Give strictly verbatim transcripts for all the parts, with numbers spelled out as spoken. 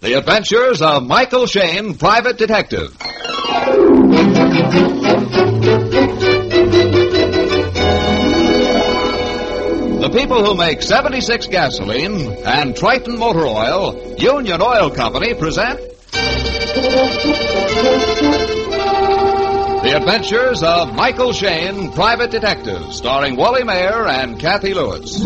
The Adventures of Michael Shayne, Private Detective. The people who make seventy-six gasoline and Triton Motor Oil, Union Oil Company, present The Adventures of Michael Shayne, Private Detective, starring Wally Mayer and Kathy Lewis.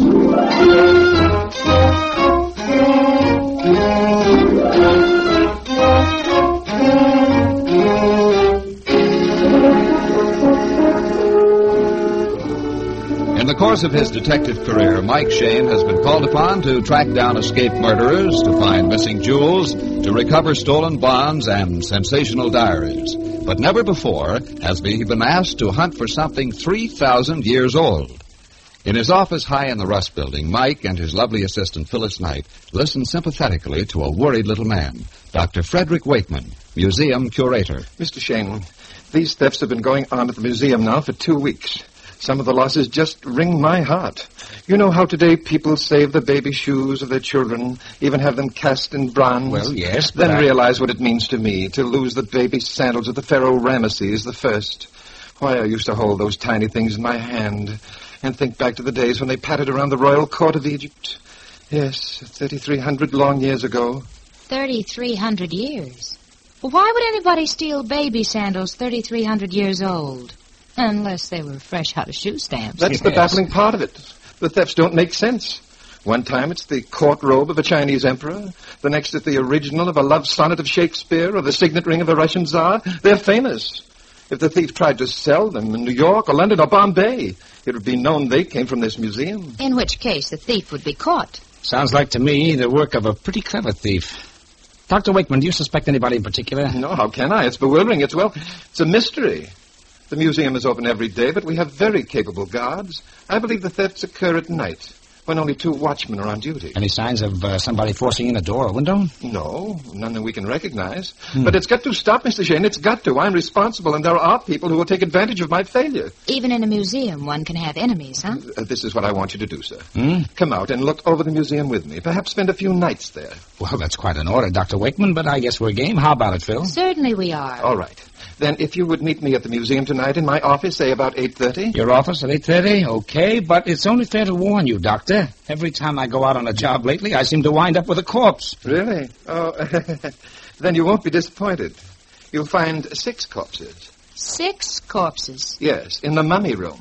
In the course of his detective career, Mike Shayne has been called upon to track down escaped murderers, to find missing jewels, to recover stolen bonds and sensational diaries. But never before has he been asked to hunt for something three thousand years old. In his office high in the Rust Building, Mike and his lovely assistant, Phyllis Knight, listen sympathetically to a worried little man, Doctor Frederick Wakeman, museum curator. Mister Shayne, these thefts have been going on at the museum now for two weeks. Some of the losses just wring my heart. You know how today people save the baby shoes of their children, even have them cast in bronze? Well, yes, Then I... realize what it means to me to lose the baby sandals of the Pharaoh Ramesses the First. Why, I used to hold those tiny things in my hand and think back to the days when they pattered around the royal court of Egypt. Yes, thirty-three hundred long years ago. thirty-three hundred years? Well, why would anybody steal baby sandals thirty-three hundred years old? Unless they were fresh out of shoe stamps. That's yes. the baffling part of it. The thefts don't make sense. One time it's the court robe of a Chinese emperor. The next it's the original of a love sonnet of Shakespeare or the signet ring of a Russian czar. They're famous. If the thief tried to sell them in New York or London or Bombay, it would be known they came from this museum. In which case the thief would be caught. Sounds like to me the work of a pretty clever thief. Doctor Wakeman, do you suspect anybody in particular? No, how can I? It's bewildering. It's, well, it's a mystery. The museum is open every day, but we have very capable guards. I believe the thefts occur at night, when only two watchmen are on duty. Any signs of uh, somebody forcing in a door or window? No, none that we can recognize. Hmm. But it's got to stop, Mister Shayne. It's got to. I'm responsible, and there are people who will take advantage of my failure. Even in a museum, one can have enemies, huh? Uh, this is what I want you to do, sir. Hmm? Come out and look over the museum with me. Perhaps spend a few nights there. Well, that's quite an order, Doctor Wakeman, but I guess we're game. How about it, Phil? Certainly we are. All right. Then if you would meet me at the museum tonight in my office, say about eight thirty. Your office at eight thirty? Okay, but it's only fair to warn you, Doctor. Every time I go out on a job lately, I seem to wind up with a corpse. Really? Oh, then you won't be disappointed. You'll find six corpses. Six corpses? Yes, in the mummy room.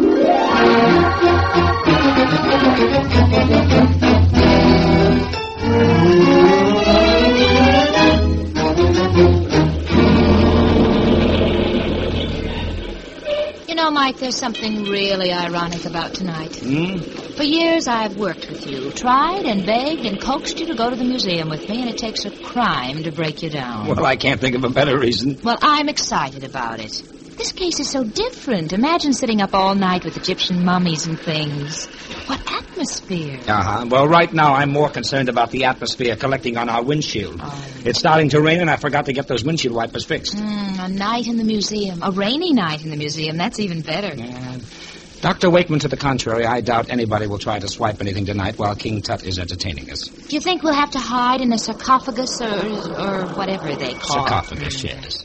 You know, Mike, there's something really ironic about tonight. Hmm? For years I've worked with you, tried and begged and coaxed you to go to the museum with me, and it takes a crime to break you down. Well, I can't think of a better reason. Well, I'm excited about it. This case is so different. Imagine sitting up all night with Egyptian mummies and things. What atmosphere. Uh-huh. Well, right now I'm more concerned about the atmosphere collecting on our windshield. Oh. It's starting to rain, and I forgot to get those windshield wipers fixed. Mm, a night in the museum. A rainy night in the museum. That's even better. Yeah. Doctor Wakeman, to the contrary, I doubt anybody will try to swipe anything tonight while King Tut is entertaining us. Do you think we'll have to hide in a sarcophagus or, or whatever they call it? Sarcophagus, yes.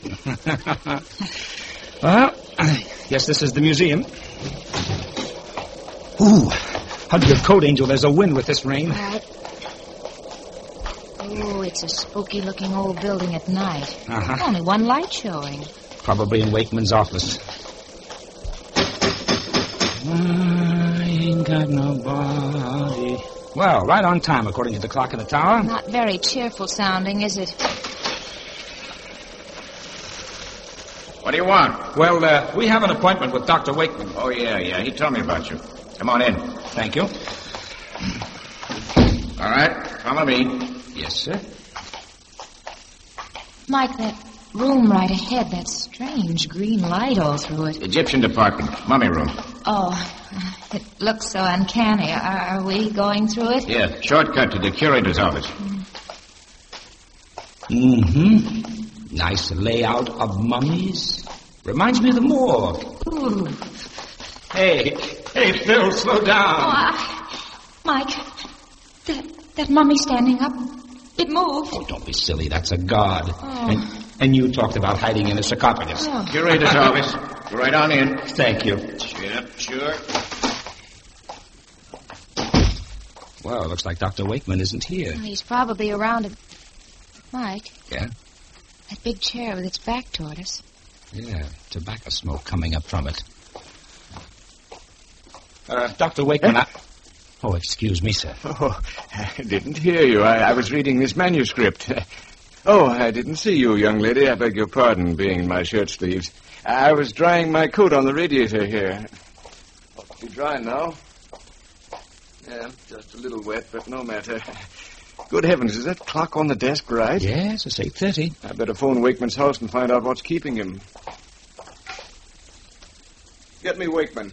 Well, I guess this is the museum. Ooh, hug your coat, Angel. There's a wind with this rain. All right. Oh, it's a spooky-looking old building at night. Uh-huh. Only one light showing. Probably in Wakeman's office. I ain't got nobody. Well, right on time, according to the clock in the tower. Not very cheerful sounding, is it? What do you want? Well, uh, we have an appointment with Doctor Wakeman. Oh, yeah, yeah. He told me about you. Come on in. Thank you. All right. Follow me. Yes, sir. Mike, that room right ahead, that strange green light all through it. Egyptian department. Mummy room. Oh, it looks so uncanny. Are, are we going through it? Yeah. Shortcut to the curator's office. Mm-hmm. Nice layout of mummies. Reminds me of the morgue. Ooh. Hey, hey, Phil, slow down. Oh, I, Mike, that, that mummy standing up, It moved. Oh, don't be silly. That's a guard. Oh. And, and you talked about hiding in a sarcophagus. Oh. Curator's office. Go right on in. Thank you. Yep, sure. Well, it looks like Doctor Wakeman isn't here. Well, he's probably around. A... Mike. Yeah? That big chair with its back toward us. Yeah, tobacco smoke coming up from it. Uh, Doctor Wakeman, I... Oh, excuse me, sir. Oh, I didn't hear you. I, I was reading this manuscript. Oh, I didn't see you, young lady. I beg your pardon, being in my shirt sleeves. I was drying my coat on the radiator here. Ought to be dry now. Yeah, just a little wet, but no matter. Good heavens, is that clock on the desk right? Yes, it's eight thirty. I better phone Wakeman's house and find out what's keeping him. Get me Wakeman.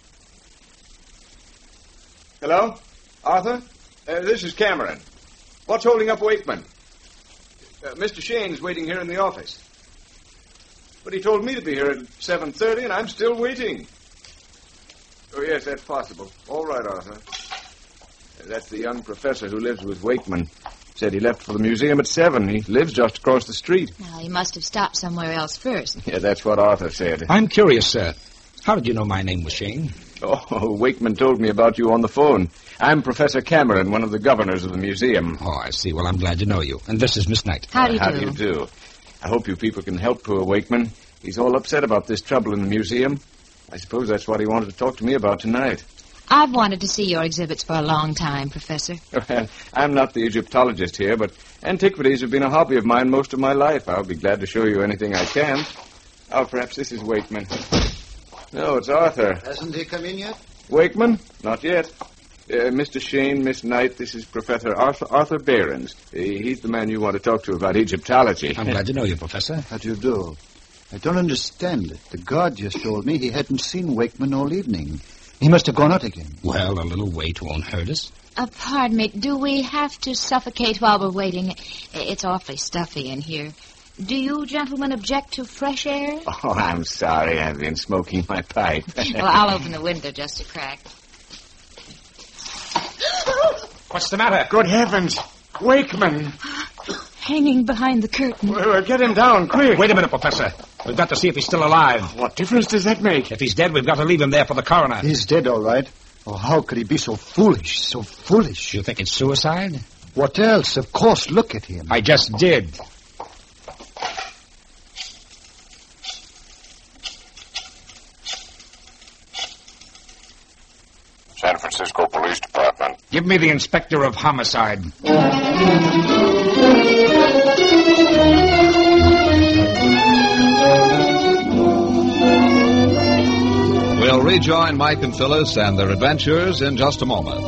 Hello? Arthur? Uh, this is Cameron. What's holding up Wakeman? Uh, Mister Shane's waiting here in the office. But he told me to be here at seven thirty, and I'm still waiting. Oh, yes, that's possible. All right, Arthur. Uh, that's the young professor who lives with Wakeman. Said he left for the museum at seven. He lives just across the street. Well, he must have stopped somewhere else first. Yeah, that's what Arthur said. I'm curious, sir. How did you know my name was Shane? Oh, Wakeman told me about you on the phone. I'm Professor Cameron, one of the governors of the museum. Oh, I see. Well, I'm glad to know you. And this is Miss Knight. How do you How do? do you do? I hope you people can help poor Wakeman. He's all upset about this trouble in the museum. I suppose that's what he wanted to talk to me about tonight. I've wanted to see your exhibits for a long time, Professor. Well, I'm not the Egyptologist here, but antiquities have been a hobby of mine most of my life. I'll be glad to show you anything I can. Oh, perhaps this is Wakeman. No, it's Arthur. Hasn't he come in yet? Wakeman? Not yet. Uh, Mister Shane, Miss Knight, this is Professor Arthur, Arthur Behrens. Uh, he's the man you want to talk to about Egyptology. I'm glad to know you, Professor. How do you do? I don't understand it. The guard just told me he hadn't seen Wakeman all evening. He must have gone out again. Well, a little wait won't hurt us. Uh, pardon me, do we have to suffocate while we're waiting? It's awfully stuffy in here. Do you gentlemen object to fresh air? Oh, I'm sorry. I've been smoking my pipe. Well, I'll open the window just a crack. What's the matter? Good heavens. Wakeman. Hanging behind the curtain. Well, get him down, quick. Wait a minute, Professor. We've got to see if he's still alive. What difference does that make? If he's dead, we've got to leave him there for the coroner. He's dead, all right. Oh, how could he be so foolish, so foolish? You think it's suicide? What else? Of course, look at him. I just did. San Francisco Police Department. Give me the inspector of homicide. We'll rejoin Mike and Phyllis and their adventures in just a moment.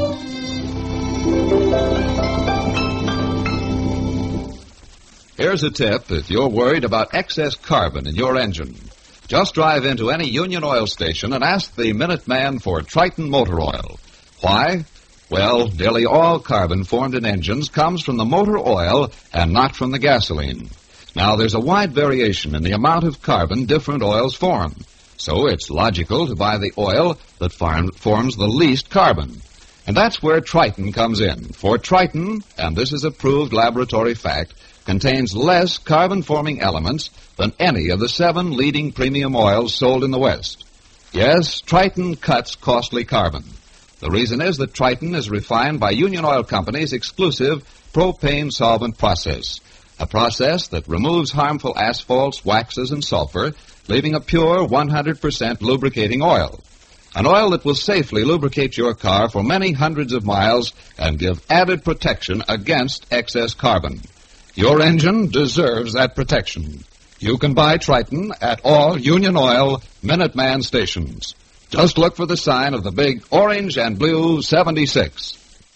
Here's a tip if you're worried about excess carbon in your engine. Just drive into any Union Oil station and ask the Minuteman for Triton motor oil. Why? Well, nearly all carbon formed in engines comes from the motor oil and not from the gasoline. Now, there's a wide variation in the amount of carbon different oils form. So it's logical to buy the oil that farm, forms the least carbon. And that's where Triton comes in. For Triton, and this is a proved laboratory fact, contains less carbon-forming elements than any of the seven leading premium oils sold in the West. Yes, Triton cuts costly carbon. The reason is that Triton is refined by Union Oil Company's exclusive propane solvent process, a process that removes harmful asphalts, waxes, and sulfur, leaving a pure one hundred percent lubricating oil. An oil that will safely lubricate your car for many hundreds of miles and give added protection against excess carbon. Your engine deserves that protection. You can buy Triton at all Union Oil Minuteman stations. Just look for the sign of the big orange and blue seventy-six.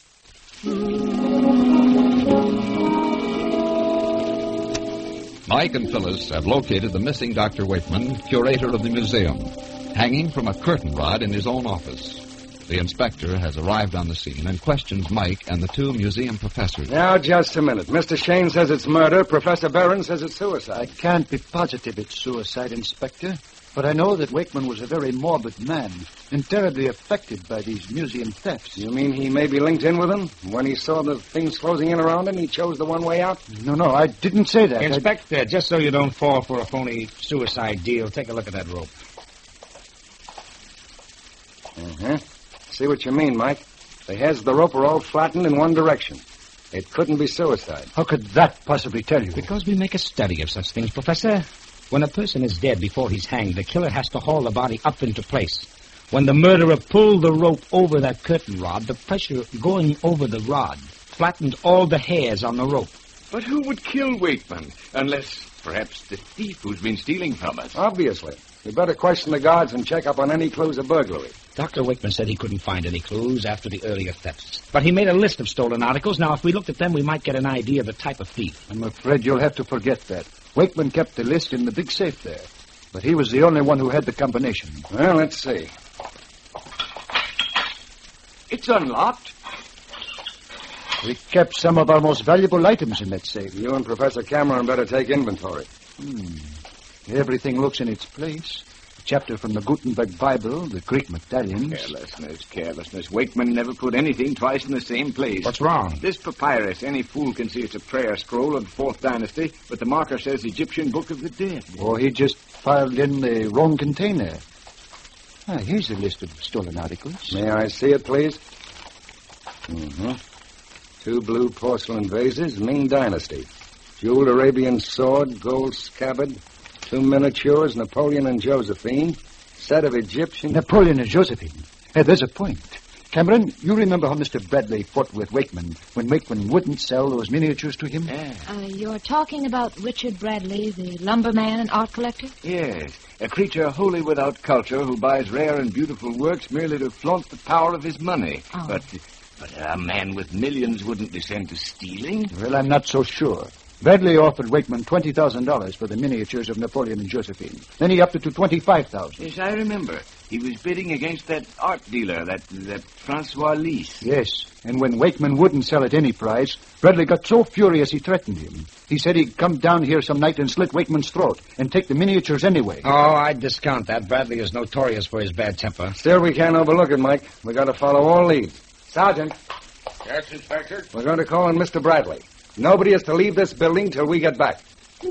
Mike and Phyllis have located the missing Doctor Wakeman, curator of the museum, hanging from a curtain rod in his own office. The inspector has arrived on the scene and questions Mike and the two museum professors. Now, just a minute. Mister Shane says it's murder. Professor Barron says it's suicide. I can't be positive it's suicide, Inspector. But I know that Wakeman was a very morbid man and terribly affected by these museum thefts. You mean he may be linked in with them? When he saw the things closing in around him, he chose the one way out? No, no, I didn't say that. Inspector, I'd... just so you don't fall for a phony suicide deal, take a look at that rope. Uh-huh. See what you mean, Mike. The heads of the rope are all flattened in one direction. It couldn't be suicide. How could that possibly tell you? Because we make a study of such things, Professor. When a person is dead before he's hanged, the killer has to haul the body up into place. When the murderer pulled the rope over that curtain rod, the pressure going over the rod flattened all the hairs on the rope. But who would kill Wakeman? Unless, perhaps, the thief who's been stealing from us. Obviously. We better question the guards and check up on any clues of burglary. Doctor Wakeman said he couldn't find any clues after the earlier thefts. But he made a list of stolen articles. Now, if we looked at them, we might get an idea of the type of thief. I'm afraid you'll have to forget that. Wakeman kept the list in the big safe there. But he was the only one who had the combination. Well, let's see. It's unlocked. We kept some of our most valuable items in that safe. You and Professor Cameron better take inventory. Hmm. Everything looks in its place. A chapter from the Gutenberg Bible, the Greek medallions. Carelessness, carelessness. Wakeman never put anything twice in the same place. What's wrong? This papyrus, any fool can see it's a prayer scroll of the Fourth Dynasty, but the marker says Egyptian Book of the Dead. Or he just filed in the wrong container. Ah, here's a list of stolen articles. May I see it, please? Mm-hmm. Two blue porcelain vases, Ming Dynasty. Jeweled Arabian sword, gold scabbard. Two miniatures, Napoleon and Josephine. Set of Egyptian... Napoleon and Josephine. Hey, there's a point. Cameron, you remember how Mister Bradley fought with Wakeman when Wakeman wouldn't sell those miniatures to him? Yeah. Uh, you're talking about Richard Bradley, the lumberman and art collector? Yes. A creature wholly without culture who buys rare and beautiful works merely to flaunt the power of his money. Oh. But, but a man with millions wouldn't descend to stealing. Well, I'm not so sure. Bradley offered Wakeman twenty thousand dollars for the miniatures of Napoleon and Josephine. Then he upped it to twenty-five thousand dollars. Yes, I remember. He was bidding against that art dealer, that that Francois Lys. Yes, and when Wakeman wouldn't sell at any price, Bradley got so furious he threatened him. He said he'd come down here some night and slit Wakeman's throat and take the miniatures anyway. Oh, I'd discount that. Bradley is notorious for his bad temper. Still, we can't overlook it, Mike. We got to follow all leads. Sergeant. Yes, Inspector? We're going to call in Mister Bradley. Nobody is to leave this building till we get back.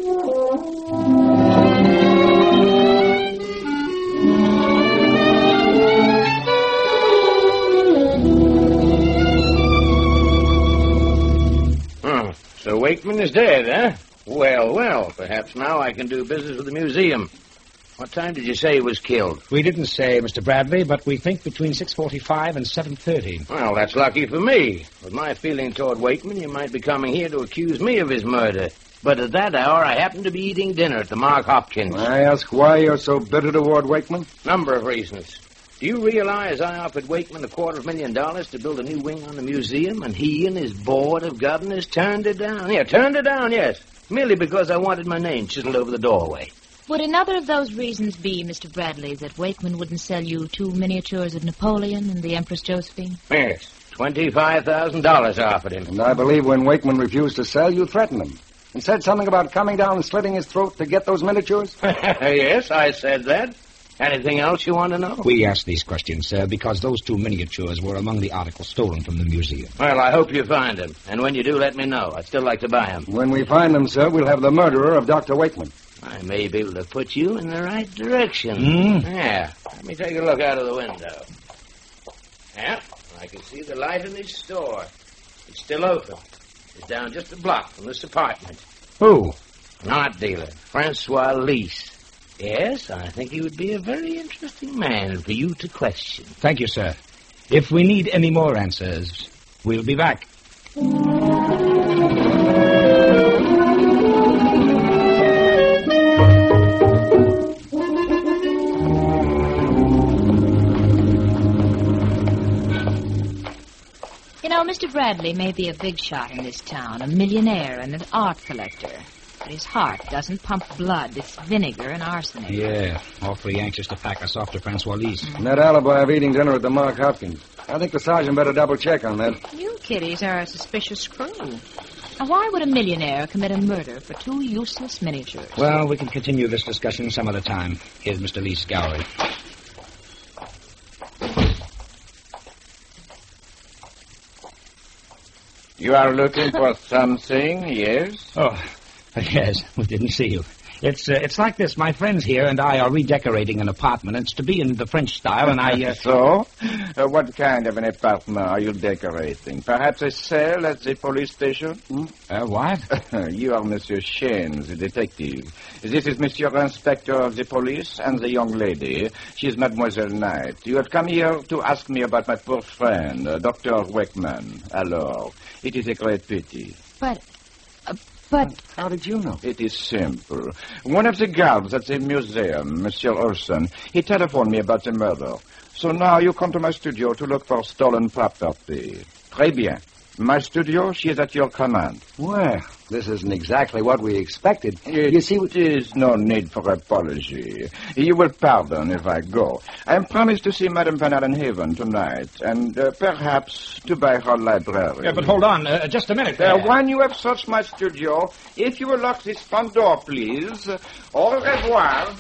Hmm. So Wakeman is dead, huh? Well, well, perhaps now I can do business with the museum. What time did you say he was killed? We didn't say, Mister Bradley, but we think between six forty-five and seven thirty. Well, that's lucky for me. With my feeling toward Wakeman, you might be coming here to accuse me of his murder. But at that hour, I happened to be eating dinner at the Mark Hopkins. I ask why you're so bitter toward Wakeman? Number of reasons. Do you realize I offered Wakeman a quarter of a million dollars to build a new wing on the museum, and he and his board of governors turned it down? Yeah, turned it down, yes. Merely because I wanted my name chiseled over the doorway. Would another of those reasons be, Mister Bradley, that Wakeman wouldn't sell you two miniatures of Napoleon and the Empress Josephine? Yes. twenty-five thousand dollars I offered him. And I believe when Wakeman refused to sell, you threatened him. And said something about coming down and slitting his throat to get those miniatures? Yes, I said that. Anything else you want to know? We asked these questions, sir, because those two miniatures were among the articles stolen from the museum. Well, I hope you find them. And when you do, let me know. I'd still like to buy them. When we find them, sir, we'll have the murderer of Doctor Wakeman. I may be able to put you in the right direction. Mm. Yeah. Let me take a look out of the window. Yeah, I can see the light in his store. It's still open. It's down just a block from this apartment. Who? An art dealer, Francois Lys. Yes, I think he would be a very interesting man for you to question. Thank you, sir. If we need any more answers, we'll be back. You know, Mister Bradley may be a big shot in this town, a millionaire and an art collector. But his heart doesn't pump blood. It's vinegar and arsenic. Yeah, awfully anxious to pack us off to Francois Lise. Mm-hmm. And that alibi of eating dinner at the Mark Hopkins. I think the sergeant better double check on that. You kiddies are a suspicious crew. Now, why would a millionaire commit a murder for two useless miniatures? Well, we can continue this discussion some other time. Here's Mister Lee's gallery. You are looking for something, yes? Oh, yes, we didn't see you. It's uh, it's like this. My friends here and I are redecorating an apartment. It's to be in the French style, and I... Uh... so? Uh, what kind of an apartment are you decorating? Perhaps a cell at the police station? Hmm? Uh, what? You are Monsieur Shane, the detective. This is Monsieur Inspector of the police and the young lady. She is Mademoiselle Knight. You have come here to ask me about my poor friend, uh, Doctor Wakeman. Alors, it is a great pity. But... Uh, but... How did you know? It is simple. One of the guards at the museum, Monsieur Olson, he telephoned me about the murder. So now you come to my studio to look for stolen property. Très bien. My studio, she is at your command. Well, this isn't exactly what we expected. It you see, there is no need for apology. You will pardon if I go. I am promised to see Madame Van Allenhaven tonight, and uh, perhaps to buy her library. Yeah, but hold on, uh, just a minute. Uh, when you have searched my studio, if you will lock this front door, please. Au revoir.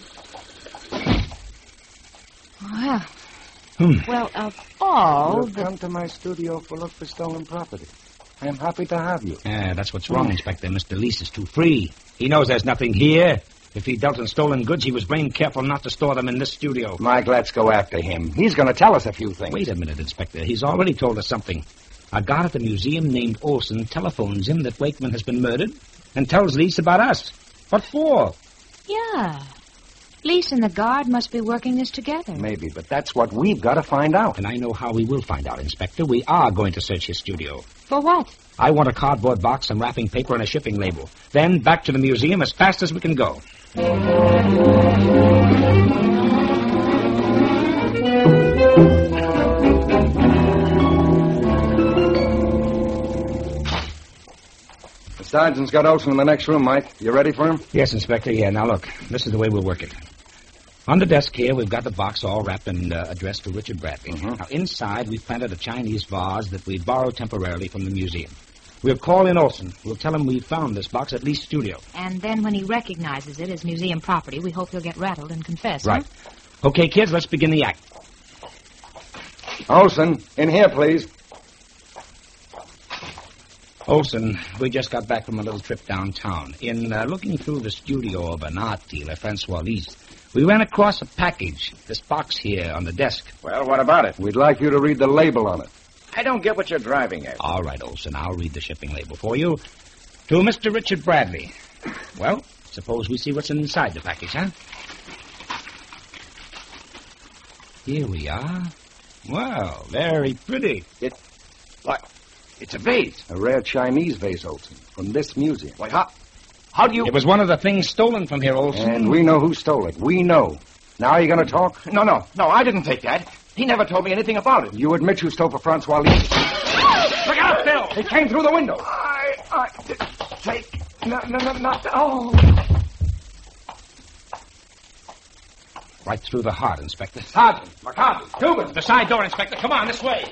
Well... Hmm. Well, of all You've the... come to my studio for look for stolen property. I am happy to have you. Yeah, that's what's wrong, Inspector. Mister Lease is too free. He knows there's nothing here. If he dealt in stolen goods, he was blame careful not to store them in this studio. Mike, let's go after him. He's going to tell us a few things. Wait a minute, Inspector. He's already told us something. A guard at the museum named Olson telephones him that Wakeman has been murdered and tells Lease about us. What for? Yeah. Lease and the guard must be working this together. Maybe, but that's what we've got to find out. And I know how we will find out, Inspector. We are going to search his studio. For what? I want a cardboard box, some wrapping paper, and a shipping label. Then back to the museum as fast as we can go. The sergeant's got Olson in the next room, Mike. You ready for him? Yes, Inspector. Yeah, now look. This is the way we'll work it. On the desk here, we've got the box all wrapped and uh, addressed to Richard Bradley. Mm-hmm. Now, inside, we've planted a Chinese vase that we borrowed temporarily from the museum. We'll call in Olson. We'll tell him we found this box at Lee's studio. And then when he recognizes it as museum property, we hope he'll get rattled and confess, Right. Huh? Okay, kids, let's begin the act. Olson, in here, please. Olson, we just got back from a little trip downtown. In uh, looking through the studio of an art dealer, Francois Lise, we ran across a package, this box here on the desk. Well, what about it? We'd like you to read the label on it. I don't get what you're driving at. All right, Olson, I'll read the shipping label for you. To Mister Richard Bradley. Well, suppose we see what's inside the package, huh? Here we are. Well, very pretty. It, what? It's a vase. A rare Chinese vase, Olson, from this museum. Why, how, how do you... It was one of the things stolen from here, Olson. And we know who stole it. We know. Now are you going to talk? No, no, no, I didn't take that. He never told me anything about it. You admit you stole for Francois Lise. Look out, Bill! It came through the window. I, I didn't take... No, no, no, not... Oh... Right through the heart, Inspector. Sergeant, McCarthy, Cuban. The side door, Inspector. Come on, this way.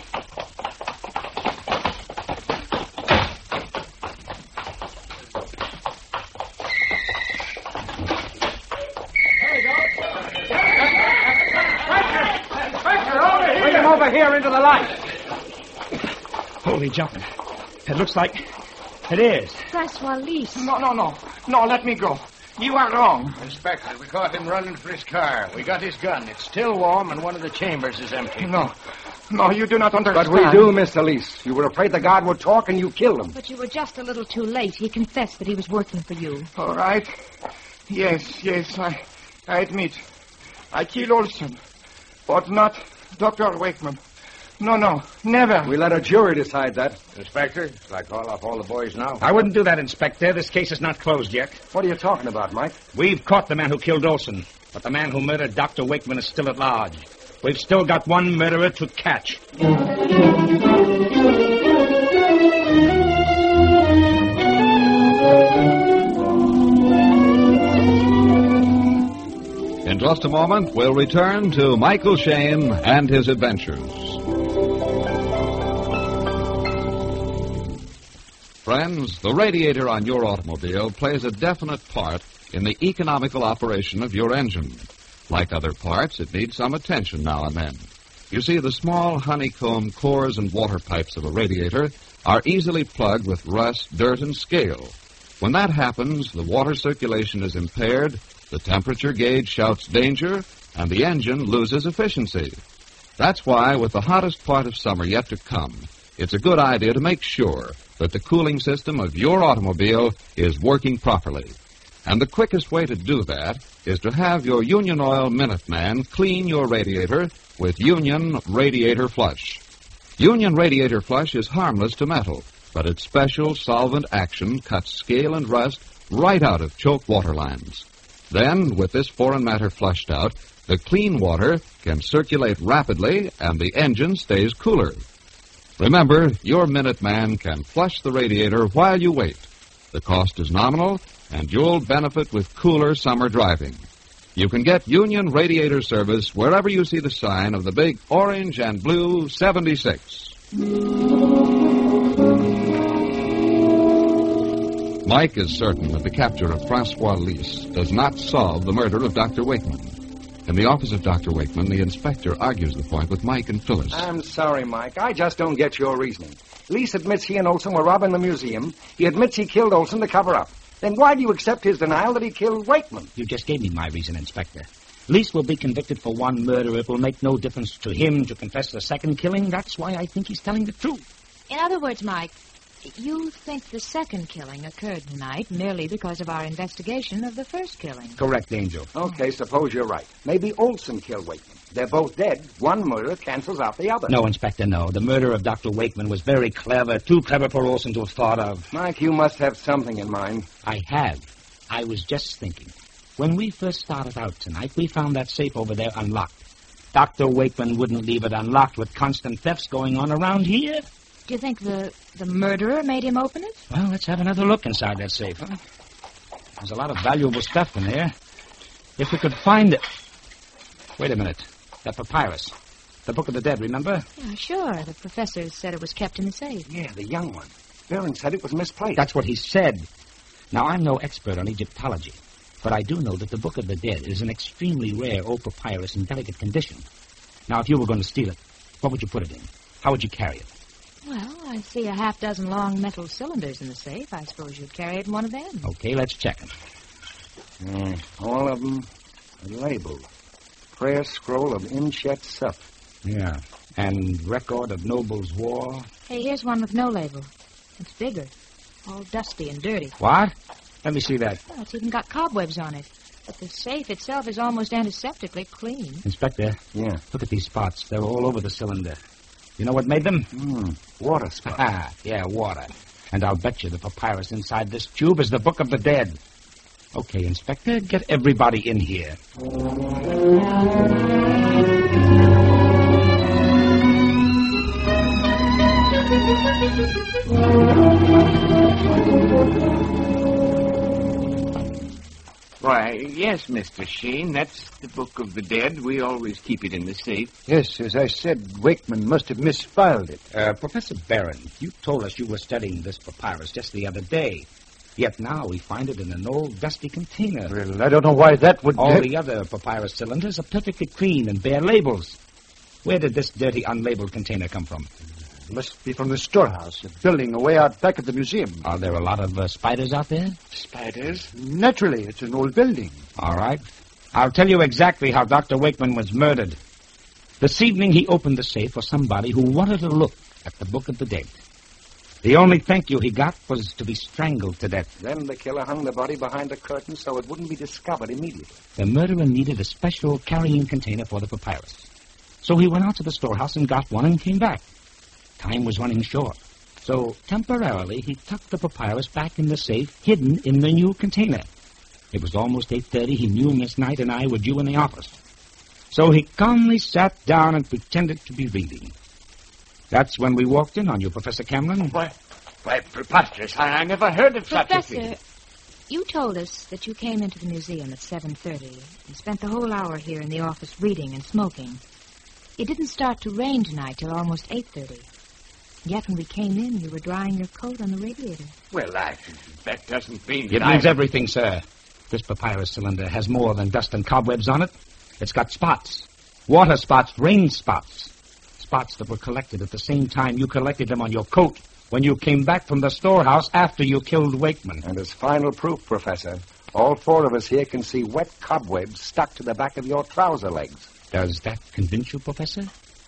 Bring him over here into the light. Holy jumping. It looks like it is. Francois Lise. No, no, no. No, let me go. You are wrong. Inspector, we caught him running for his car. We got his gun. It's still warm, and one of the chambers is empty. No. No, you do not understand. But we do, Mister Lise. You were afraid the guard would talk, and you killed him. But you were just a little too late. He confessed that he was working for you. All right. Yes, yes, I, I admit. I killed Olson, but not Doctor Wakeman. No, no, never. We let a jury decide that. Inspector, shall I call off all the boys now? I wouldn't do that, Inspector. This case is not closed yet. What are you talking about, Mike? We've caught the man who killed Olson, but the man who murdered Doctor Wakeman is still at large. We've still got one murderer to catch. just a moment, we'll return to Michael Shayne and his adventures. Friends, the radiator on your automobile plays a definite part in the economical operation of your engine. Like other parts, it needs some attention now and then. You see, the small honeycomb cores and water pipes of a radiator are easily plugged with rust, dirt, and scale. When that happens, the water circulation is impaired, the temperature gauge shouts danger, and the engine loses efficiency. That's why, with the hottest part of summer yet to come, it's a good idea to make sure that the cooling system of your automobile is working properly. And the quickest way to do that is to have your Union Oil Minuteman clean your radiator with Union Radiator Flush. Union Radiator Flush is harmless to metal, but its special solvent action cuts scale and rust right out of choke water lines. Then, with this foreign matter flushed out, the clean water can circulate rapidly and the engine stays cooler. Remember, your Minuteman can flush the radiator while you wait. The cost is nominal, and you'll benefit with cooler summer driving. You can get Union Radiator Service wherever you see the sign of the big orange and blue seventy-six. Mike is certain that the capture of Francois Lys does not solve the murder of Doctor Wakeman. In the office of Doctor Wakeman, the inspector argues the point with Mike and Phyllis. I'm sorry, Mike. I just don't get your reasoning. Lys admits he and Olson were robbing the museum. He admits he killed Olson to cover up. Then why do you accept his denial that he killed Wakeman? You just gave me my reason, Inspector. Lys will be convicted for one murder. It will make no difference to him to confess the second killing. That's why I think he's telling the truth. In other words, Mike, you think the second killing occurred tonight merely because of our investigation of the first killing. Correct, Angel. Okay, suppose you're right. Maybe Olson killed Wakeman. They're both dead. One murder cancels out the other. No, Inspector, no. The murder of Doctor Wakeman was very clever, too clever for Olson to have thought of. Mike, you must have something in mind. I have. I was just thinking. When we first started out tonight, we found that safe over there unlocked. Doctor Wakeman wouldn't leave it unlocked with constant thefts going on around here. Do you think the, the murderer made him open it? Well, let's have another look inside that safe, huh? There's a lot of valuable stuff in there. If we could find it... Wait a minute. That papyrus. The Book of the Dead, remember? Yeah, sure. The professor said it was kept in the safe. Yeah, the young one. Barron said it was misplaced. That's what he said. Now, I'm no expert on Egyptology, but I do know that the Book of the Dead is an extremely rare old papyrus in delicate condition. Now, if you were going to steal it, what would you put it in? How would you carry it? Well, I see a half dozen long metal cylinders in the safe. I suppose you'd carry it in one of them. Okay, let's check them. Mm, all of them are labeled. Prayer scroll of Imshet Suf. Yeah, and record of Noble's War. Hey, here's one with no label. It's bigger. All dusty and dirty. What? Let me see that. Well, it's even got cobwebs on it. But the safe itself is almost antiseptically clean. Inspector. Yeah. Look at these spots. They're all over the cylinder. You know what made them? Mm, water spots. Ah, yeah, water. And I'll bet you the papyrus inside this tube is the Book of the Dead. Okay, Inspector, get everybody in here. Why, yes, Mister Sheen, that's the Book of the Dead. We always keep it in the safe. Yes, as I said, Wakeman must have misfiled it. Uh, Professor Barron, you told us you were studying this papyrus just the other day. Yet now we find it in an old, dusty container. Well, I don't know why that would... All the other papyrus cylinders are perfectly clean and bear labels. Where did this dirty, unlabeled container come from? It must be from the storehouse, a building away out back at the museum. Are there a lot of uh, spiders out there? Spiders? Naturally, it's an old building. All right. I'll tell you exactly how Doctor Wakeman was murdered. This evening he opened the safe for somebody who wanted to look at the Book of the Dead. The only thank you he got was to be strangled to death. Then the killer hung the body behind a curtain so it wouldn't be discovered immediately. The murderer needed a special carrying container for the papyrus. So he went out to the storehouse and got one and came back. Time was running short. So temporarily he tucked the papyrus back in the safe, hidden in the new container. It was almost eight thirty. He knew Miss Knight and I were due in the office. So he calmly sat down and pretended to be reading. That's when we walked in on you, Professor Cameron. Why, why preposterous. I, I never heard of Professor, such a thing. You told us that you came into the museum at seven thirty and spent the whole hour here in the office reading and smoking. It didn't start to rain tonight till almost eight thirty. Yet when we came in, you were drying your coat on the radiator. Well, I, that doesn't mean It that means I... everything, sir. This papyrus cylinder has more than dust and cobwebs on it. It's got spots. Water spots, rain spots. Spots that were collected at the same time you collected them on your coat when you came back from the storehouse after you killed Wakeman. And as final proof, Professor, all four of us here can see wet cobwebs stuck to the back of your trouser legs. Does that convince you, Professor?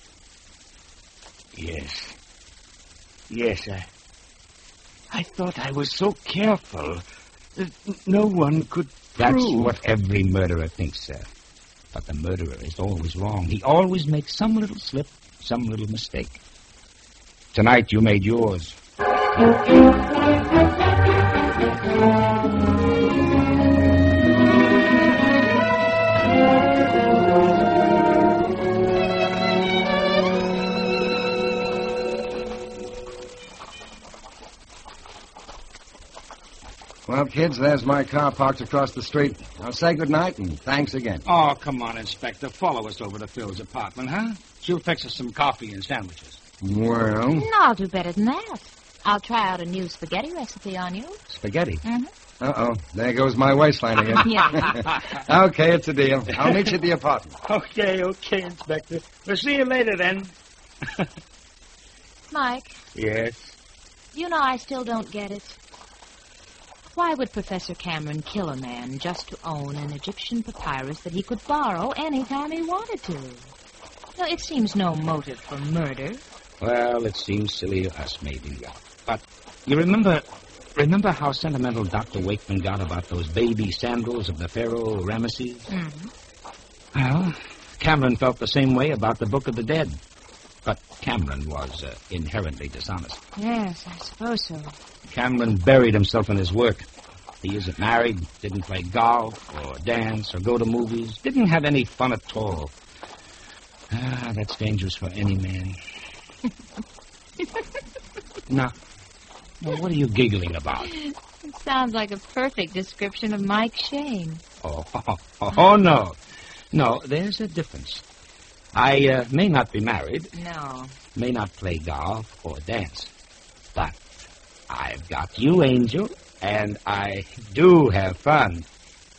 Yes. Yes, I... I thought I was so careful that no one could That's prove... what every murderer thinks, sir. But the murderer is always wrong. He always makes some little slip, some little mistake. Tonight you made yours. Well, kids, there's my car parked across the street. I'll say goodnight and thanks again. Oh, come on, Inspector. Follow us over to Phil's apartment, huh? She'll fix us some coffee and sandwiches. Well... No, I'll do better than that. I'll try out a new spaghetti recipe on you. Spaghetti? Mm-hmm. Uh-oh. There goes my waistline again. Yeah. Okay, it's a deal. I'll meet you at the apartment. Okay, okay, Inspector. We'll see you later, then. Mike, Yes? you know I still don't get it. Why would Professor Cameron kill a man just to own an Egyptian papyrus that he could borrow any time he wanted to? No, it seems no motive for murder. Well, it seems silly to us, maybe. But you remember... Remember how sentimental Doctor Wakeman got about those baby sandals of the Pharaoh Ramesses? Mm-hmm. Well, Cameron felt the same way about the Book of the Dead. But Cameron was uh, inherently dishonest. Yes, I suppose so. Cameron buried himself in his work. He isn't married, didn't play golf or dance or go to movies, didn't have any fun at all. Ah, that's dangerous for any man. Now, now, what are you giggling about? It sounds like a perfect description of Mike Shane. Oh, oh, oh, oh no. No, there's a difference. I uh, may not be married, No. may not play golf or dance, but I've got you, Angel, and I do have fun.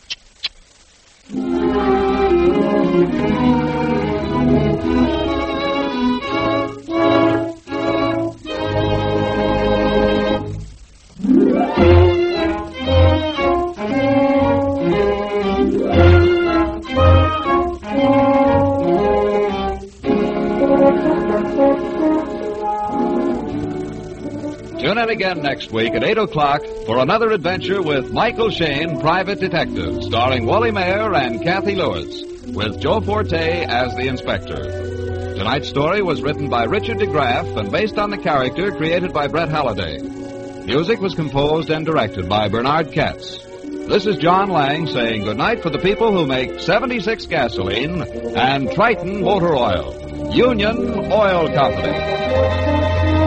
Tune in again next week at eight o'clock for another adventure with Michael Shane, Private Detective, starring Wally Mayer and Kathy Lewis, with Joe Forte as the inspector. Tonight's story was written by Richard DeGraff and based on the character created by Brett Halliday. Music was composed and directed by Bernard Katz. This is John Lang saying goodnight for the people who make seventy-six gasoline and Triton Motor Oil. Union Oil Company.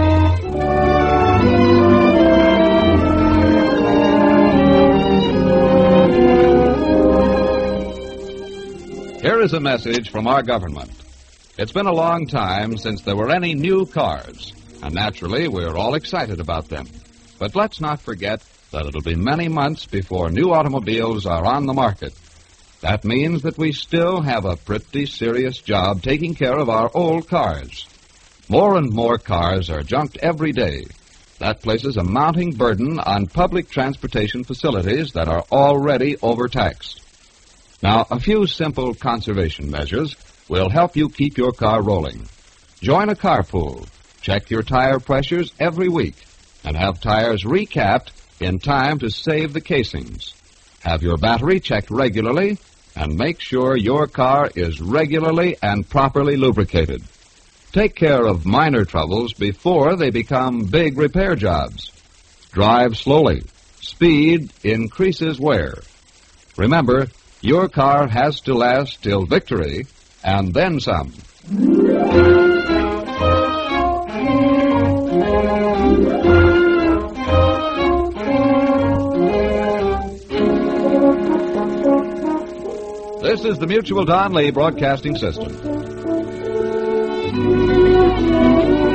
Here is a message from our government. It's been a long time since there were any new cars, and naturally we're all excited about them. But let's not forget that it'll be many months before new automobiles are on the market. That means that we still have a pretty serious job taking care of our old cars. More and more cars are junked every day. That places a mounting burden on public transportation facilities that are already overtaxed. Now, a few simple conservation measures will help you keep your car rolling. Join a carpool, check your tire pressures every week, and have tires recapped in time to save the casings. Have your battery checked regularly, and make sure your car is regularly and properly lubricated. Take care of minor troubles before they become big repair jobs. Drive slowly. Speed increases wear. Remember, your car has to last till victory, and then some. This is the Mutual Don Lee Broadcasting System.